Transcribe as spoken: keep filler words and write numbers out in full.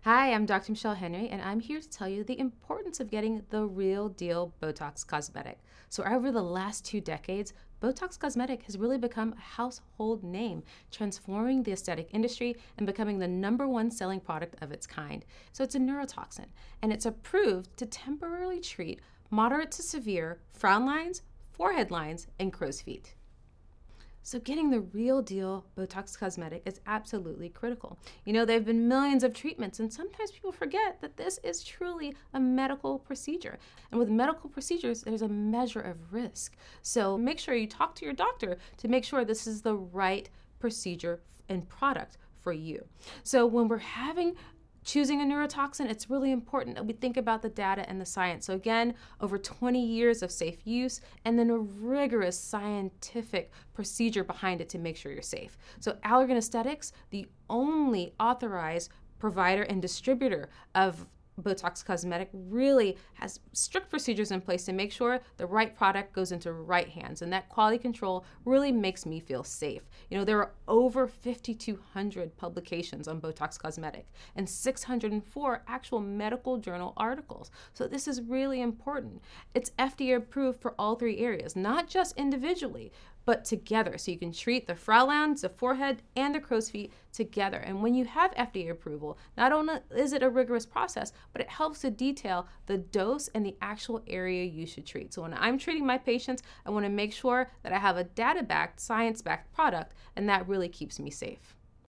Hi, I'm Doctor Michelle Henry, and I'm here to tell you the importance of getting the real deal Botox Cosmetic. So, over the last two decades, Botox Cosmetic has really become a household name, transforming the aesthetic industry and becoming the number one selling product of its kind. So, it's a neurotoxin, and it's approved to temporarily treat moderate to severe frown lines, forehead lines, and crow's feet. So getting the real deal Botox Cosmetic is absolutely critical. You know, there have been millions of treatments, and sometimes people forget that this is truly a medical procedure. And with medical procedures, there's a measure of risk. So make sure you talk to your doctor to make sure this is the right procedure and product for you. So when we're having choosing a neurotoxin, it's really important that we think about the data and the science. So again, over twenty years of safe use and then a rigorous scientific procedure behind it to make sure you're safe. So Allergan Aesthetics, the only authorized provider and distributor of Botox Cosmetic, really has strict procedures in place to make sure the right product goes into right hands, and that quality control really makes me feel safe. You know, there are over five thousand two hundred publications on Botox Cosmetic and six hundred four actual medical journal articles. So this is really important. It's F D A approved for all three areas, not just individually, but together. So you can treat the frown lines, the forehead, and the crow's feet together. And when you have F D A approval, not only is it a rigorous process, but it helps to detail the dose and the actual area you should treat. So when I'm treating my patients, I want to make sure that I have a data-backed, science-backed product, and that really keeps me safe.